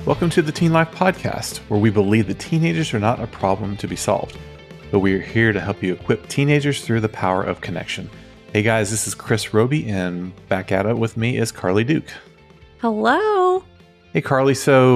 Welcome to the Teen Life Podcast, where we believe that teenagers are not a problem to be solved, but we are here to help you equip teenagers through the power of connection. Hey guys, this is Chris Roby, and back at it with me is Carly Duke. Hello. Hey Carly,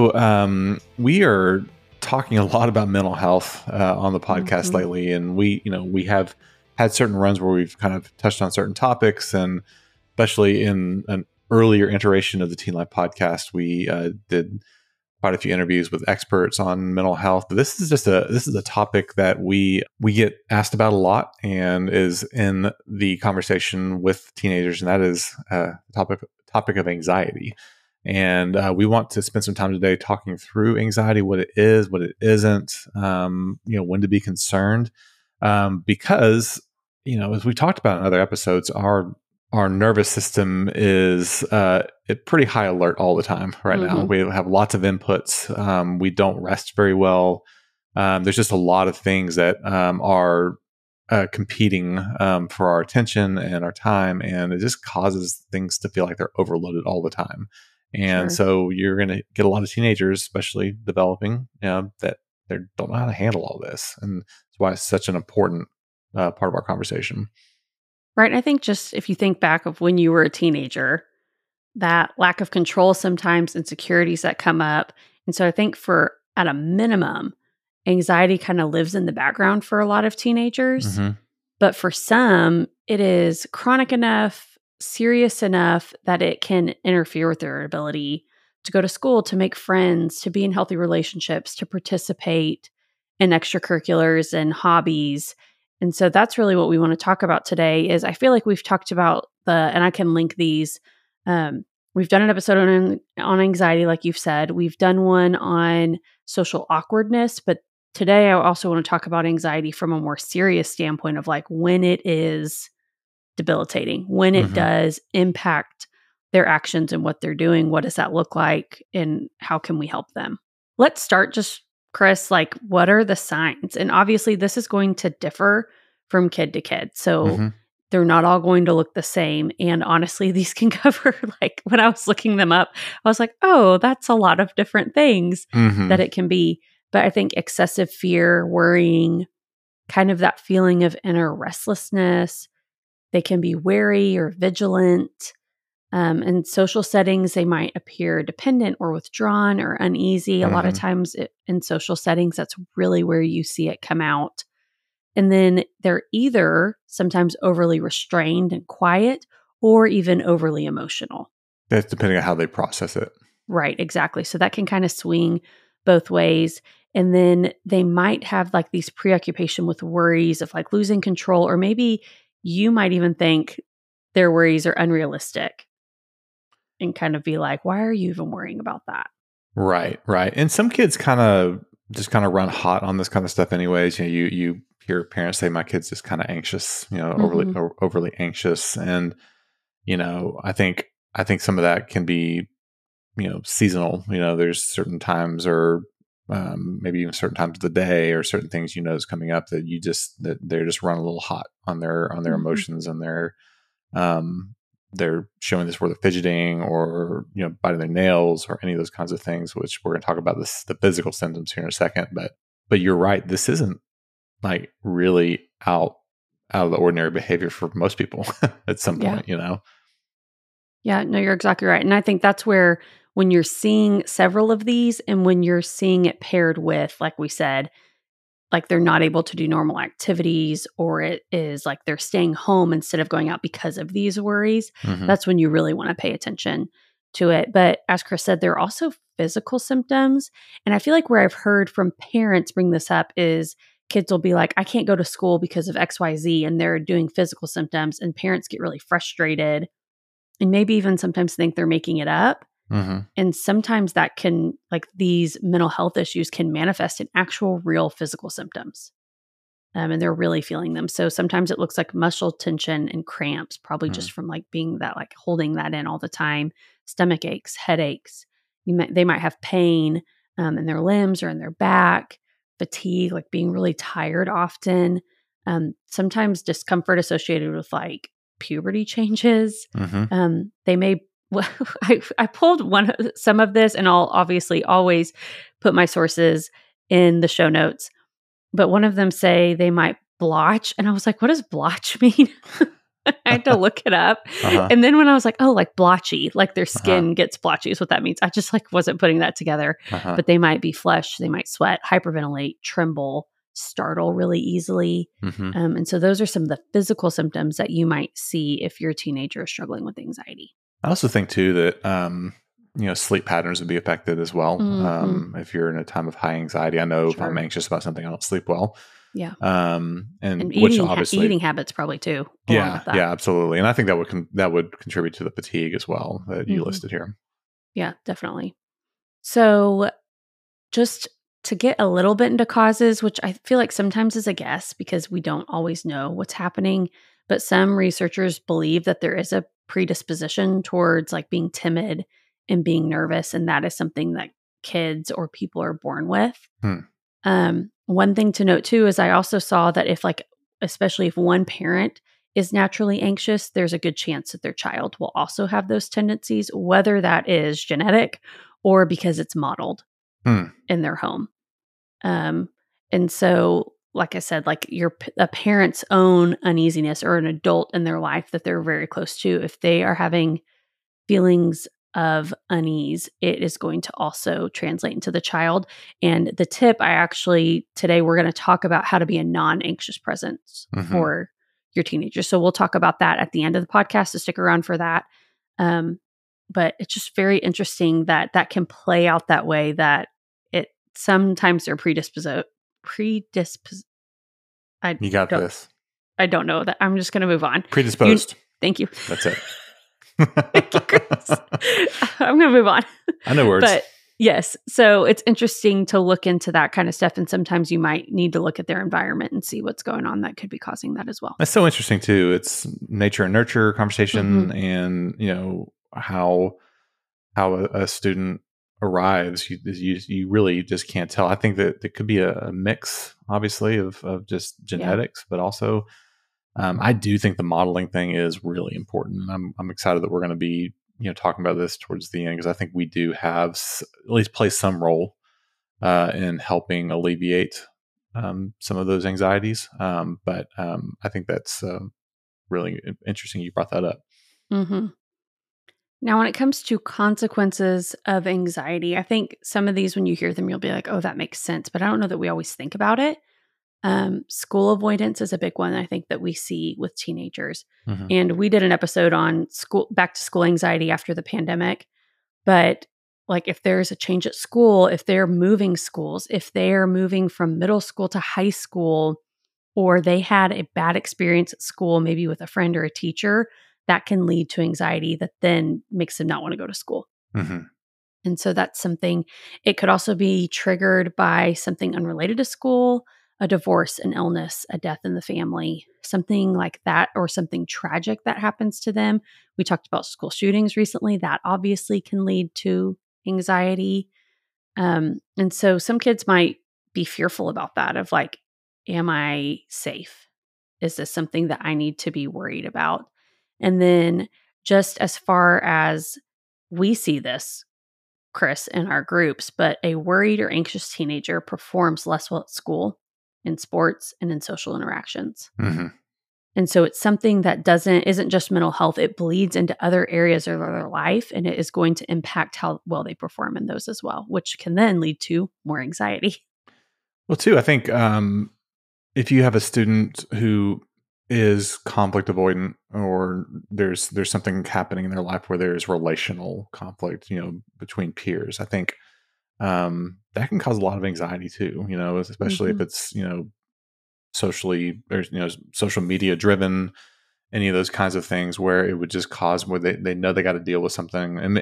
so we are talking a lot about mental health on the podcast lately, and we have had certain runs where we've kind of touched on certain topics, and especially in an earlier iteration of the Teen Life Podcast, we did quite a few interviews with experts on mental health. But this is a topic that we get asked about a lot and is in the conversation with teenagers, and that is the topic of anxiety. And we want to spend some time today talking through anxiety, what it is, what it isn't, when to be concerned, because as we talked about in other episodes, our nervous system is at pretty high alert all the time right now. We have lots of inputs. We don't rest very well. There's just a lot of things that are competing for our attention and our time, and it just causes things to feel like they're overloaded all the time. And so you're going to get a lot of teenagers, especially developing, that they don't know how to handle all this. And that's why it's such an important part of our conversation. Right. And I think just if you think back of when you were a teenager, that lack of control sometimes, insecurities that come up. And so I think at a minimum, anxiety kind of lives in the background for a lot of teenagers. But for some, it is chronic enough, serious enough that it can interfere with their ability to go to school, to make friends, to be in healthy relationships, to participate in extracurriculars and hobbies. And so that's really what we want to talk about today. Is I feel like we've talked about and I can link these. We've done an episode on anxiety, like you've said. We've done one on social awkwardness, but today I also want to talk about anxiety from a more serious standpoint of like when it is debilitating, when it does impact their actions and what they're doing. What does that look like, and how can we help them? Let's start just, Chris, like what are the signs? And obviously this is going to differ from kid to kid. So they're not all going to look the same. And honestly, these can cover, like when I was looking them up, I was like, oh, that's a lot of different things that it can be. But I think excessive fear, worrying, kind of that feeling of inner restlessness. They can be wary or vigilant. In social settings, they might appear dependent or withdrawn or uneasy. A lot of times in social settings, that's really where you see it come out. And then they're either sometimes overly restrained and quiet or even overly emotional. That's depending on how they process it. Right, exactly. So that can kind of swing both ways. And then they might have like these preoccupation with worries of like losing control, or maybe you might even think their worries are unrealistic. And kind of be like, why are you even worrying about that? Right. And some kids kind of run hot on this kind of stuff anyways. You hear parents say, my kid's just kind of anxious, overly anxious. And, I think some of that can be, seasonal. There's certain times or maybe even certain times of the day or certain things, is coming up that that they're just run a little hot on their emotions, and they're showing this where they're fidgeting or, biting their nails or any of those kinds of things, which we're going to talk about the physical symptoms here in a second. But you're right. This isn't like really out of the ordinary behavior for most people at some point, Yeah, no, you're exactly right. And I think that's where when you're seeing several of these and when you're seeing it paired with, like we said, like they're not able to do normal activities, or it is like they're staying home instead of going out because of these worries, that's when you really want to pay attention to it. But as Chris said, there are also physical symptoms. And I feel like where I've heard from parents bring this up is kids will be like, I can't go to school because of XYZ, and they're doing physical symptoms, and parents get really frustrated and maybe even sometimes think they're making it up. And sometimes that can, like these mental health issues can manifest in actual real physical symptoms. And they're really feeling them. So sometimes it looks like muscle tension and cramps, probably just from like being that, like holding that in all the time, stomach aches, headaches. They might have pain in their limbs or in their back, fatigue, like being really tired often. Sometimes discomfort associated with like puberty changes. They may well, I pulled some of this, and I'll obviously always put my sources in the show notes. But one of them say they might blotch, and I was like, "What does blotch mean?" I had to look it up, and then when I was like, "Oh, like blotchy, like their skin gets blotchy," is what that means. I just like wasn't putting that together. But they might be flushed, they might sweat, hyperventilate, tremble, startle really easily, and so those are some of the physical symptoms that you might see if your teenager is struggling with anxiety. I also think too that sleep patterns would be affected as well. If you're in a time of high anxiety, I know if I'm anxious about something, I don't sleep well. Yeah. And which eating, obviously eating habits probably too. Yeah, absolutely. And I think that would contribute to the fatigue as well that you listed here. Yeah, definitely. So just to get a little bit into causes, which I feel like sometimes is a guess because we don't always know what's happening, but some researchers believe that there is a predisposition towards like being timid and being nervous, and that is something that kids or people are born with. One thing to note too is I also saw that especially if one parent is naturally anxious, there's a good chance that their child will also have those tendencies, whether that is genetic or because it's modeled in their home. And so, like I said, like a parent's own uneasiness or an adult in their life that they're very close to, if they are having feelings of unease, it is going to also translate into the child. And the tip today we're going to talk about how to be a non-anxious presence for your teenagers. So we'll talk about that at the end of the podcast, so stick around for that. But it's just very interesting that can play out that way, that sometimes they're predisposed. You got this. I don't know that. I'm just going to move on. Predisposed. Thank you. That's it. Thank you, Chris. I'm going to move on. I know words. But yes, so it's interesting to look into that kind of stuff. And sometimes you might need to look at their environment and see what's going on that could be causing that as well. That's so interesting too. It's nature and nurture conversation, and how a student arrives. You really just can't tell. I think that it could be a mix, obviously, of just genetics, but also I do think the modeling thing is really important. I'm excited that we're going to be talking about this towards the end, because I think we do have at least play some role in helping alleviate some of those anxieties. But I think that's really interesting you brought that up. Now, when it comes to consequences of anxiety, I think some of these, when you hear them, you'll be like, oh, that makes sense. But I don't know that we always think about it. School avoidance is a big one, I think, that we see with teenagers. And we did an episode on back to school anxiety after the pandemic. But like if there's a change at school, if they're moving schools, if they're moving from middle school to high school, or they had a bad experience at school, maybe with a friend or a teacher, that can lead to anxiety that then makes them not want to go to school. And so that's something. It could also be triggered by something unrelated to school, a divorce, an illness, a death in the family, something like that, or something tragic that happens to them. We talked about school shootings recently. That obviously can lead to anxiety. And so some kids might be fearful about that, of like, am I safe? Is this something that I need to be worried about? And then just as far as we see this, Chris, in our groups, but a worried or anxious teenager performs less well at school, in sports, and in social interactions. And so it's something that isn't just mental health. It bleeds into other areas of their life, and it is going to impact how well they perform in those as well, which can then lead to more anxiety. Well, too, I think if you have a student who is conflict avoidant, or there's something happening in their life where there's relational conflict, between peers, I think that can cause a lot of anxiety too, especially if it's, socially, or, social media driven, any of those kinds of things, where it would just cause where they know they got to deal with something. And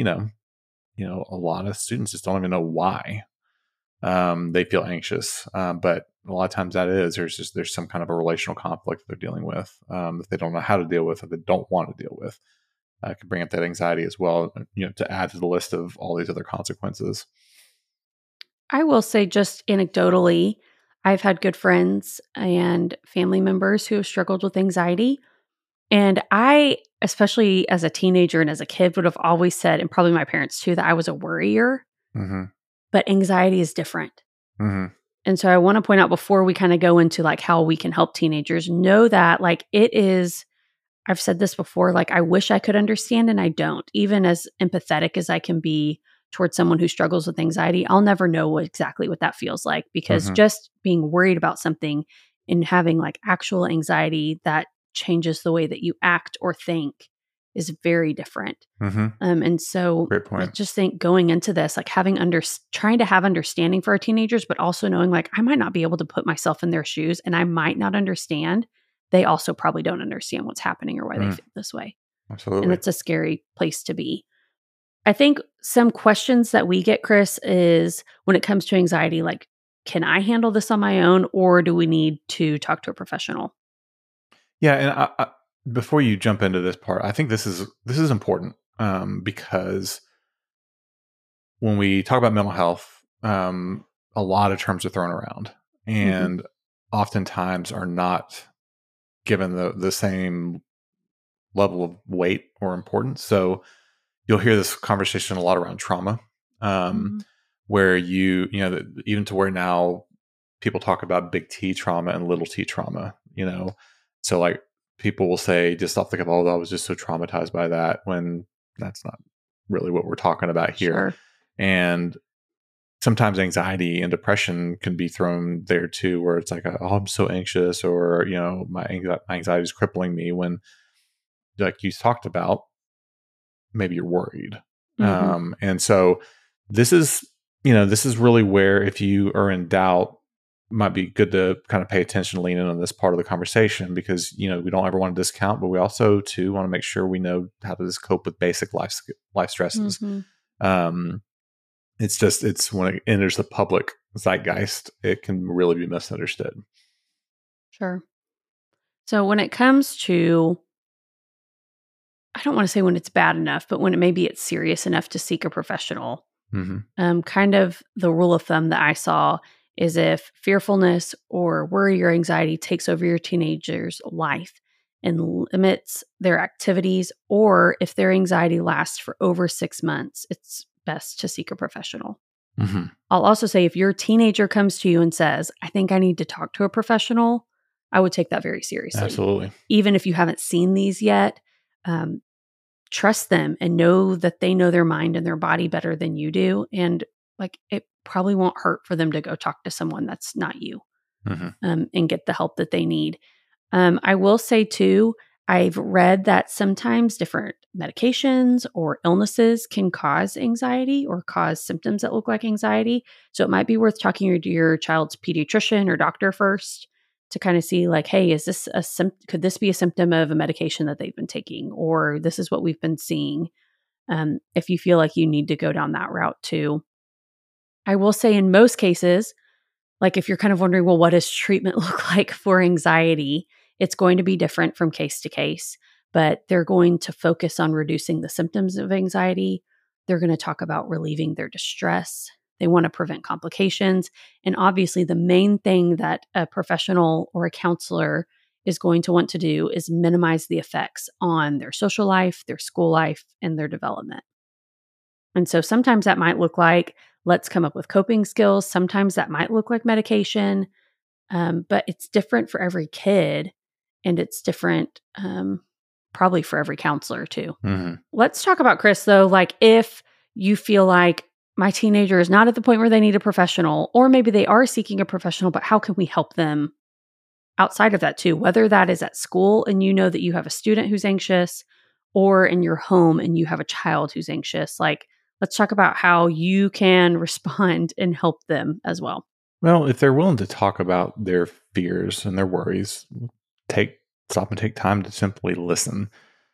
a lot of students just don't even know why they feel anxious. But a lot of times there's some kind of a relational conflict that they're dealing with that they don't know how to deal with, or they don't want to deal with. Can bring up that anxiety as well, to add to the list of all these other consequences. I will say, just anecdotally, I've had good friends and family members who have struggled with anxiety. And I especially as a teenager and as a kid, would have always said, and probably my parents too, that I was a worrier, but anxiety is different. And so I want to point out before we kind of go into like how we can help teenagers, know that like it is, I've said this before, like I wish I could understand and I don't. Even as empathetic as I can be towards someone who struggles with anxiety, I'll never know exactly what that feels like, because just being worried about something and having like actual anxiety that changes the way that you act or think is very different. And so Great I point. just think going into this, like trying to have understanding for our teenagers, but also knowing like I might not be able to put myself in their shoes and I might not understand. They also probably don't understand what's happening or why they feel this way. Absolutely. And it's a scary place to be. I think some questions that we get, Chris, is when it comes to anxiety, like, can I handle this on my own, or do we need to talk to a professional? Yeah, and I, before you jump into this part, I think this is important because when we talk about mental health, a lot of terms are thrown around, and oftentimes are not given the same level of weight or importance. So you'll hear this conversation a lot around trauma, where even to where now people talk about big T trauma and little T trauma. So like people will say just off the cuff, "Oh, I was just so traumatized by that," when that's not really what we're talking about here. Sure. And sometimes anxiety and depression can be thrown there too, where it's like, "Oh, I'm so anxious," or my anxiety is crippling me. When, like you talked about, maybe you're worried. And so this is really where, if you are in doubt, might be good to kind of pay attention, lean in on this part of the conversation, because we don't ever want to discount, but we also too want to make sure we know how to just cope with basic life stresses. It's when it enters the public zeitgeist, it can really be misunderstood. Sure. So when it comes to, I don't want to say when it's bad enough, but when it's serious enough to seek a professional, kind of the rule of thumb that I saw is if fearfulness or worry or anxiety takes over your teenager's life and limits their activities, or if their anxiety lasts for over 6 months, it's best to seek a professional. I'll also say if your teenager comes to you and says, "I think I need to talk to a professional," I would take that very seriously. Absolutely. Even if you haven't seen these yet, trust them and know that they know their mind and their body better than you do. And like, it probably won't hurt for them to go talk to someone that's not you, and get the help that they need. I will say too, I've read that sometimes different medications or illnesses can cause anxiety or cause symptoms that look like anxiety. So it might be worth talking to your child's pediatrician or doctor first to kind of see like, hey, is this could this be a symptom of a medication that they've been taking, or this is what we've been seeing? If you feel like you need to go down that route too. I will say in most cases, like if you're kind of wondering, well, what does treatment look like for anxiety? It's going to be different from case to case, but they're going to focus on reducing the symptoms of anxiety. They're going to talk about relieving their distress. They want to prevent complications. And obviously, the main thing that a professional or a counselor is going to want to do is minimize the effects on their social life, their school life, and their development. And so sometimes that might look like, let's come up with coping skills. Sometimes that might look like medication, but it's different for every kid, and it's different probably for every counselor too. Let's talk about, Chris, though, like if you feel like my teenager is not at the point where they need a professional, or maybe they are seeking a professional, but how can we help them outside of that too? Whether that is at school and you know that you have a student who's anxious, or in your home and you have a child who's anxious, like let's talk about how you can respond and help them as well. Well, if they're willing to talk about their fears and their worries, stop and take time to simply listen.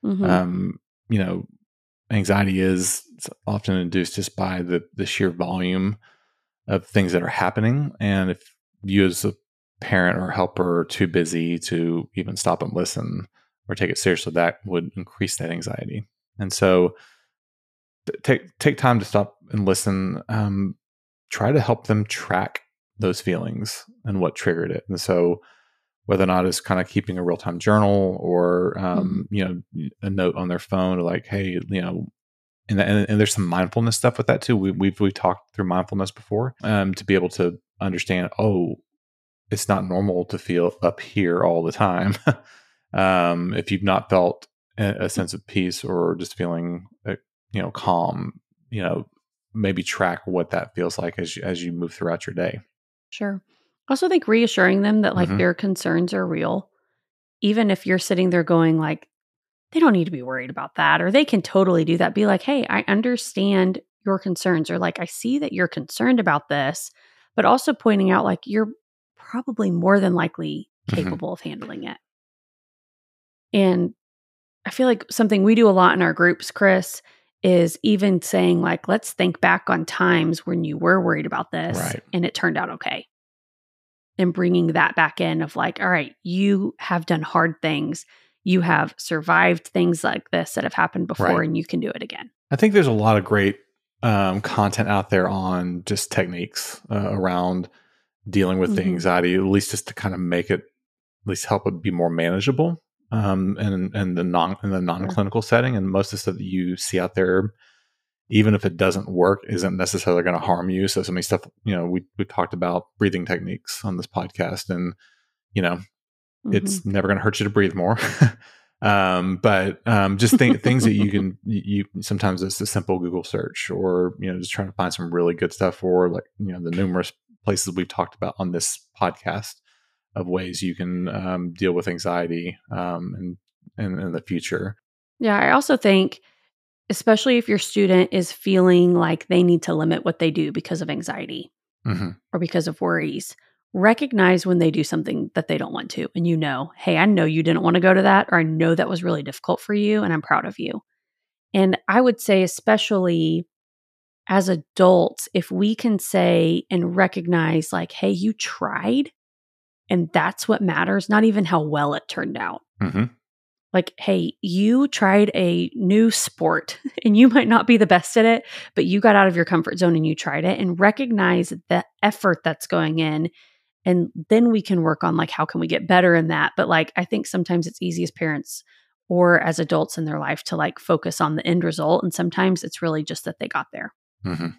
Anxiety is often induced just by the sheer volume of things that are happening. And if you as a parent or helper are too busy to even stop and listen or take it seriously, that would increase that anxiety. And so take time to stop and listen. Try to help them track those feelings and what triggered it. And so whether or not it's kind of keeping a real-time journal or, Mhm. a note on their phone, like, hey, and there's some mindfulness stuff with that too. We've talked through mindfulness before, to be able to understand, oh, it's not normal to feel up here all the time. If you've not felt a sense of peace or just feeling, calm, maybe track what that feels like as you move throughout your day. Sure. I also think reassuring them that like Hmm. their concerns are real, even if you're sitting there going like, they don't need to be worried about that, or they can totally do that. Be like, hey, I understand your concerns, or like, I see that you're concerned about this, but also pointing out like you're probably more than likely Hmm. capable of handling it. And I feel like something we do a lot in our groups, Chris, is even saying like, let's think back on times when you were worried about this Right. and it turned out okay. And bringing that back in of like, all right, you have done hard things. You have survived things like this that have happened before Right. and you can do it again. I think there's a lot of great content out there on just techniques around dealing with the Mhm. anxiety, at least just to kind of make it, at least help it be more manageable, and the non Sure. clinical setting. And most of the stuff that you see out there, even if it doesn't work, isn't necessarily going to harm you. So some of the stuff, we talked about breathing techniques on this podcast, and you know, Mhm. it's never going to hurt you to breathe more. But just things that you can, sometimes it's a simple Google search, or just trying to find some really good stuff, or like the numerous places we've talked about on this podcast of ways you can deal with anxiety, and in the future. Yeah, I also think, especially if your student is feeling like they need to limit what they do because of anxiety Hmm. or because of worries, recognize when they do something that they don't want to. And hey, I know you didn't want to go to that, or I know that was really difficult for you, and I'm proud of you. And I would say, especially as adults, if we can say and recognize, like, hey, you tried, and that's what matters, not even how well it turned out. Hmm. Like, hey, you tried a new sport and you might not be the best at it, but you got out of your comfort zone and you tried it, and recognize the effort that's going in. And then we can work on like, how can we get better in that? But like, I think sometimes it's easy as parents or as adults in their life to like focus on the end result. And sometimes it's really just that they got there. Hmm.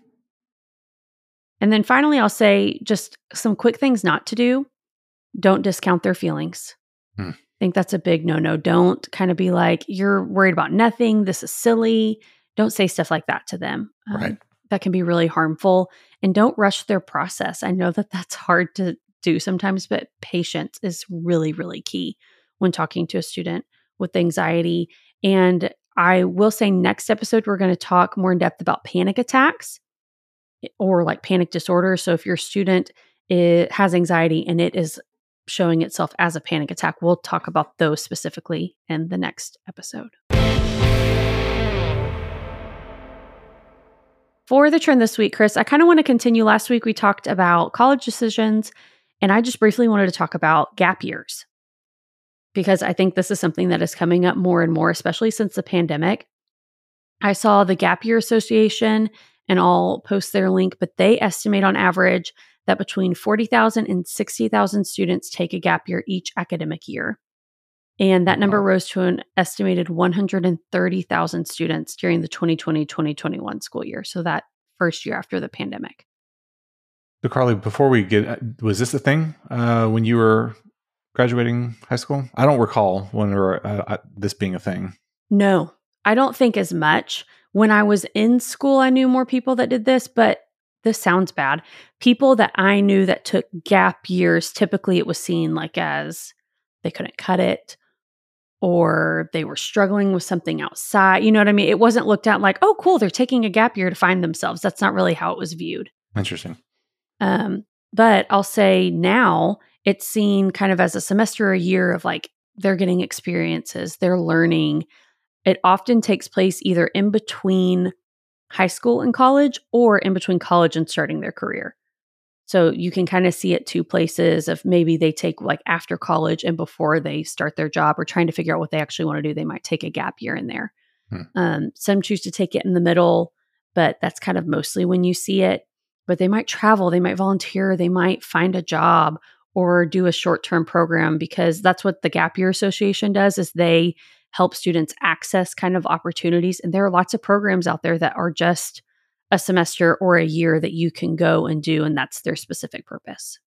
And then finally, I'll say just some quick things not to do. Don't discount their feelings. Mm. I think that's a big no-no. Don't kind of be like, you're worried about nothing. This is silly. Don't say stuff like that to them. Right. That can be really harmful. And don't rush their process. I know that that's hard to do sometimes, but patience is really, really key when talking to a student with anxiety. And I will say next episode, we're going to talk more in depth about panic attacks or like panic disorder. So if your student has anxiety and it is showing itself as a panic attack, we'll talk about those specifically in the next episode. For the trend this week, Chris, I kind of want to continue. Last week we talked about college decisions, and I just briefly wanted to talk about gap years because I think this is something that is coming up more and more, especially since the pandemic. I saw the Gap Year Association, and I'll post their link, but they estimate on average that between 40,000 and 60,000 students take a gap year each academic year. And that number Wow. rose to an estimated 130,000 students during the 2020-2021 school year. So that first year after the pandemic. So Carly, before we get, was this a thing when you were graduating high school? I don't recall when this being a thing. No, I don't think as much. When I was in school, I knew more people that did this, but this sounds bad. People that I knew that took gap years, typically it was seen like as they couldn't cut it or they were struggling with something outside. You know what I mean? It wasn't looked at like, oh, cool, they're taking a gap year to find themselves. That's not really how it was viewed. Interesting. Um, but I'll say now it's seen kind of as a semester or a year of like they're getting experiences, they're learning. It often takes place either in between high school and college or in between college and starting their career. So you can kind of see it two places of maybe they take like after college and before they start their job or trying to figure out what they actually want to do, they might take a gap year in there. Some choose to take it in the middle, but that's kind of mostly when you see it. But they might travel, they might volunteer, they might find a job, or do a short-term program, because that's what the Gap Year Association does, is they help students access kind of opportunities. And there are lots of programs out there that are just a semester or a year that you can go and do, and that's their specific purpose.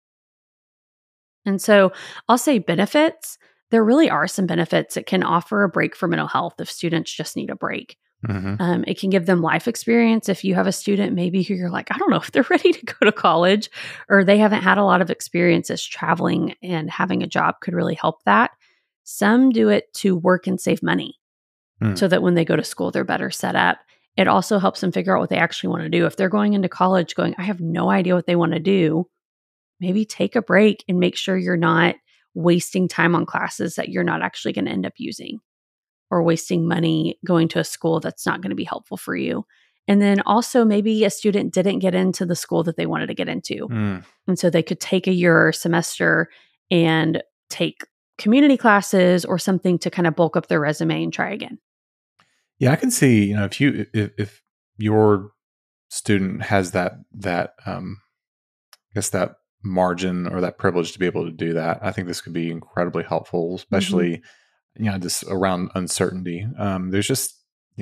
And so I'll say benefits. There really are some benefits. It can offer a break for mental health if students just need a break. Mm-hmm. It can give them life experience. If you have a student maybe who you're like, I don't know if they're ready to go to college, or they haven't had a lot of experiences traveling, and having a job could really help that. Some do it to work and save money so that when they go to school, they're better set up. It also helps them figure out what they actually want to do. If they're going into college going, I have no idea what they want to do, maybe take a break and make sure you're not wasting time on classes that you're not actually going to end up using, or wasting money going to a school that's not going to be helpful for you. And then also maybe a student didn't get into the school that they wanted to get into. And so they could take a year or semester and take community classes or something to kind of bulk up their resume and try again. Yeah, I can see, if your student has that I guess that margin or that privilege to be able to do that, I think this could be incredibly helpful, especially just around uncertainty. There's just,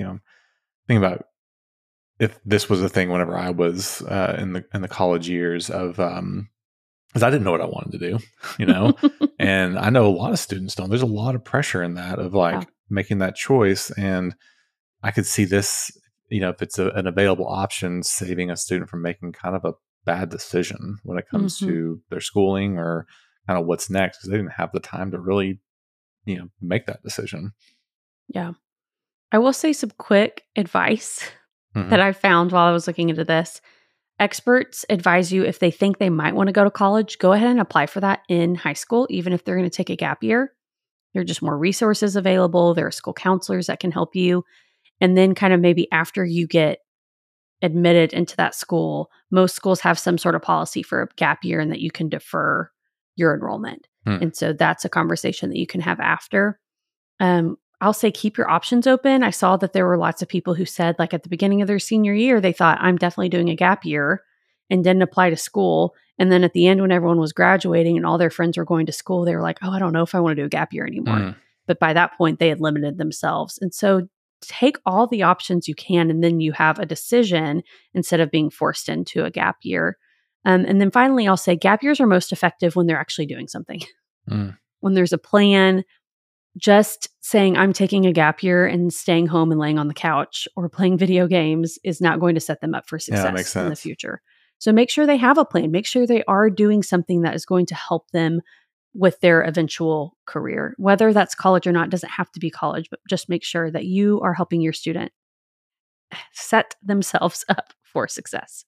think about if this was a thing whenever I was in the college years of, because I didn't know what I wanted to do, and I know a lot of students don't. There's a lot of pressure in that of making that choice, and I could see this, if it's an available option, saving a student from making kind of a bad decision when it comes to their schooling or kind of what's next, because they didn't have the time to really, make that decision. Yeah. I will say some quick advice that I found while I was looking into this. Experts advise you, if they think they might want to go to college, go ahead and apply for that in high school, even if they're going to take a gap year. There are just more resources available. There are school counselors that can help you. And then kind of maybe after you get admitted into that school, most schools have some sort of policy for a gap year and that you can defer your enrollment. And so that's a conversation that you can have after. I'll say keep your options open. I saw that there were lots of people who said, like at the beginning of their senior year, they thought, I'm definitely doing a gap year, and didn't apply to school. And then at the end, when everyone was graduating and all their friends were going to school, they were like, oh, I don't know if I want to do a gap year anymore. But by that point, they had limited themselves. And so take all the options you can, and then you have a decision instead of being forced into a gap year. And then finally, I'll say gap years are most effective when they're actually doing something. When there's a plan. Just saying I'm taking a gap year and staying home and laying on the couch or playing video games is not going to set them up for success in the future. So make sure they have a plan. Make sure they are doing something that is going to help them with their eventual career. Whether that's college or not, doesn't have to be college, but just make sure that you are helping your student set themselves up for success.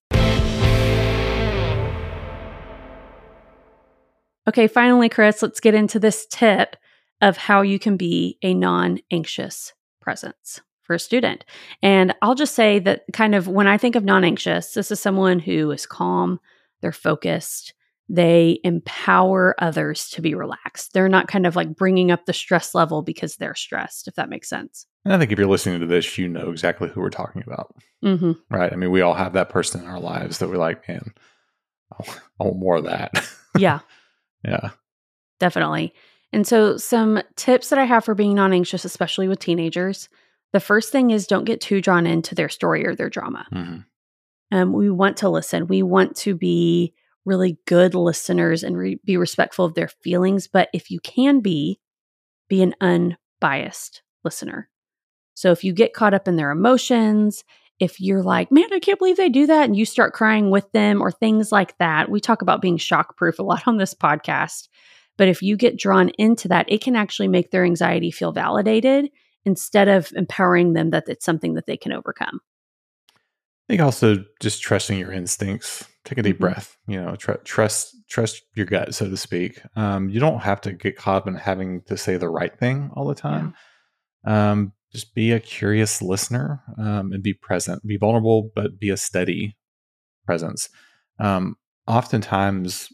Okay, finally, Chris, let's get into this tip of how you can be a non-anxious presence for a student. And I'll just say that kind of when I think of non-anxious, this is someone who is calm, they're focused, they empower others to be relaxed. They're not kind of like bringing up the stress level because they're stressed, if that makes sense. And I think if you're listening to this, you know exactly who we're talking about, right? I mean, we all have that person in our lives that we're like, man, I want more of that. Yeah. Yeah. Definitely. And so some tips that I have for being non-anxious, especially with teenagers, the first thing is don't get too drawn into their story or their drama. We want to listen. We want to be really good listeners and be respectful of their feelings. But if you can be an unbiased listener. So if you get caught up in their emotions, if you're like, man, I can't believe they do that, and you start crying with them or things like that, we talk about being shock proof a lot on this podcast. But if you get drawn into that, it can actually make their anxiety feel validated instead of empowering them that it's something that they can overcome. I think also just trusting your instincts. Take a deep breath. Trust your gut, so to speak. You don't have to get caught up in having to say the right thing all the time. Just be a curious listener and be present. Be vulnerable, but be a steady presence. Oftentimes,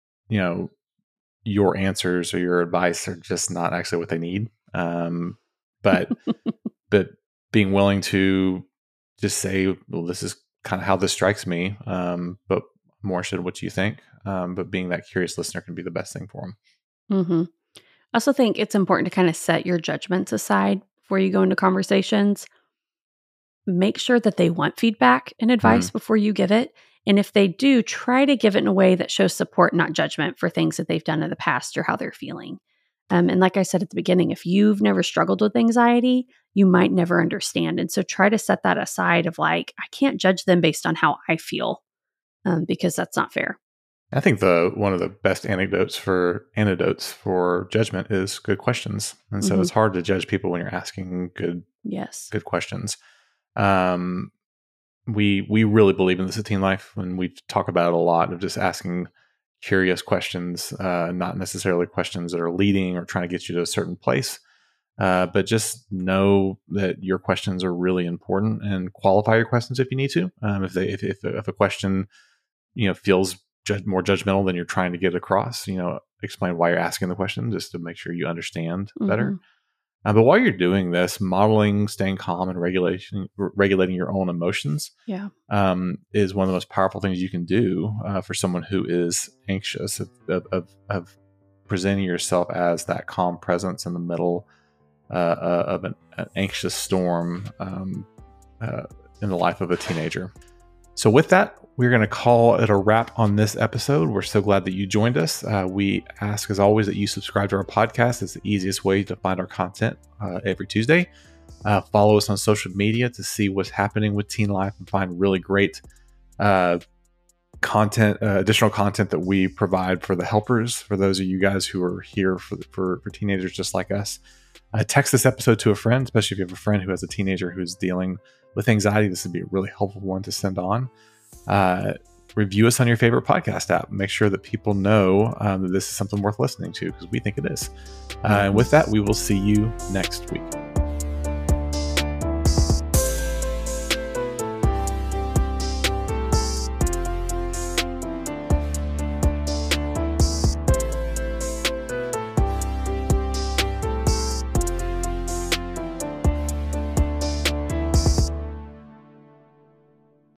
your answers or your advice are just not actually what they need. But being willing to just say, well, this is kind of how this strikes me. But more interested in what you think. But being that curious listener can be the best thing for them. Mm-hmm. I also think it's important to kind of set your judgments aside before you go into conversations. Make sure that they want feedback and advice before you give it. And if they do, try to give it in a way that shows support, not judgment for things that they've done in the past or how they're feeling. And like I said at the beginning, if you've never struggled with anxiety, you might never understand. And so try to set that aside of like, I can't judge them based on how I feel, because that's not fair. I think one of the best antidotes for judgment is good questions. And so it's hard to judge people when you're asking good questions. We really believe in this at Teen Life, and we talk about it a lot of just asking curious questions, not necessarily questions that are leading or trying to get you to a certain place, but just know that your questions are really important, and qualify your questions if you need to. If a question feels more judgmental than you're trying to get across, explain why you're asking the question, just to make sure you understand better. But while you're doing this, modeling, staying calm, and regulating your own emotions is one of the most powerful things you can do for someone who is anxious, of presenting yourself as that calm presence in the middle of an anxious storm in the life of a teenager. So with that, we're going to call it a wrap on this episode. We're so glad that you joined us. We ask, as always, that you subscribe to our podcast. It's the easiest way to find our content every Tuesday. Follow us on social media to see what's happening with Teen Life and find really great content, additional content that we provide for the helpers, for those of you guys who are here for teenagers just like us. Text this episode to a friend, especially if you have a friend who has a teenager who's dealing with anxiety. This would be a really helpful one to send on. Review us on your favorite podcast app. Make sure that people know that this is something worth listening to, because we think it is. And with that, we will see you next week.